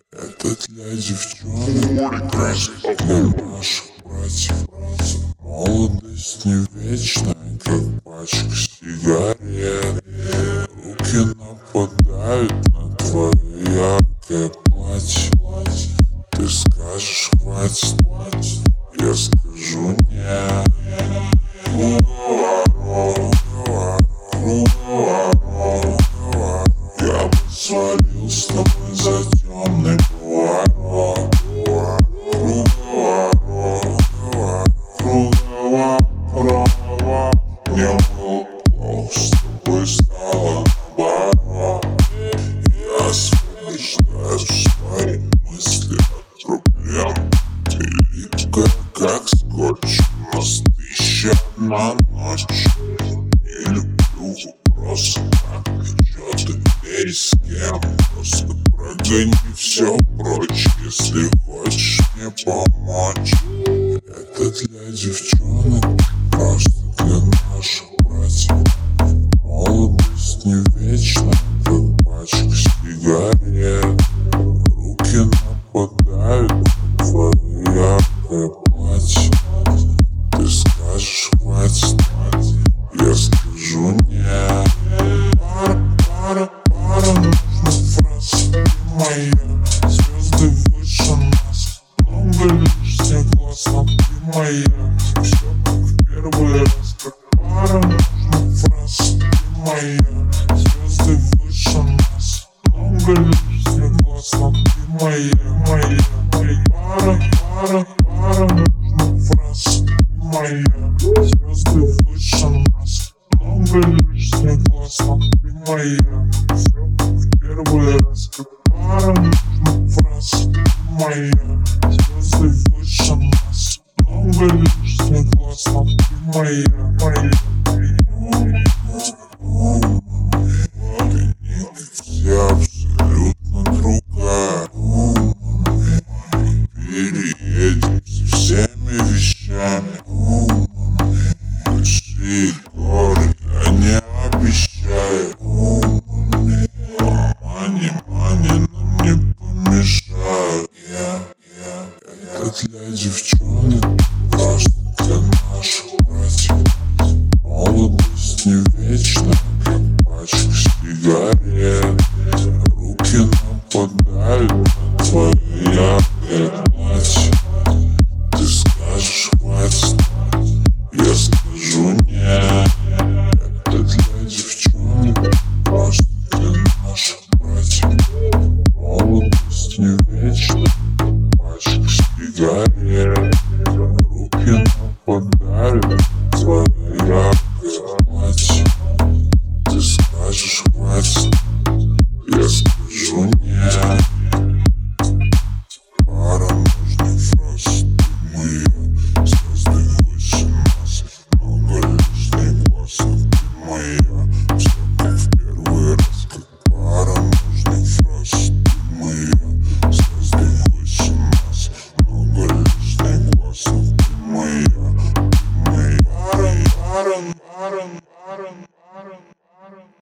Это для девчонок, для наших братьев. Молодость не вечная, как пачка сигарет. Руки нападают на твое яркое платье. Ты скажешь хватит, я скажу нет. Я бы свалил с тобой за темный поворот. Мне было плохо, с тобой стало наоборот. Я освобождаю свои мысли от проблем. Ты липкая, как скотч, у нас 1001 ночь. Не люблю вопросы, как и чё ты теперь с кем. Просто прогони все прочь, если хочешь мне помочь. Это для девчонок, просто для наших братьев. Молодость не вечна, как пачка сигарет. Руки нападают на твое яркое платье. Ты скажешь хватит, я скажу нет. Пара, нужна фраза, ты моя. Звезды выше нас, много лишних глаз, но ты моя. Все как в первый раз, как пара, нужна фраза, ты моя. Звезды выше нас, много лишних глаз, но ты моя. Пара, нужна фраза, ты моя. Звезды выше нас, много лишних глаз, но ты моя. Все как в первый раз, как пара, нужна фраза, ты моя. Звезды выше нас, много лишних глаз, но ты моя. Ты не все абсолютно другая. Переедем со всеми вещами. Большие горы я не обещаю. Мани нам не помешают. Это для девчонок, просто для наших братьев. Молодость не вечна, как пачка сигарет. Руки нападают на твое яркое платье. Ты скажешь хватит, я скажу нет. Это для девчонок, просто для наших братьев. Молодость не вечна, пачка сигарет.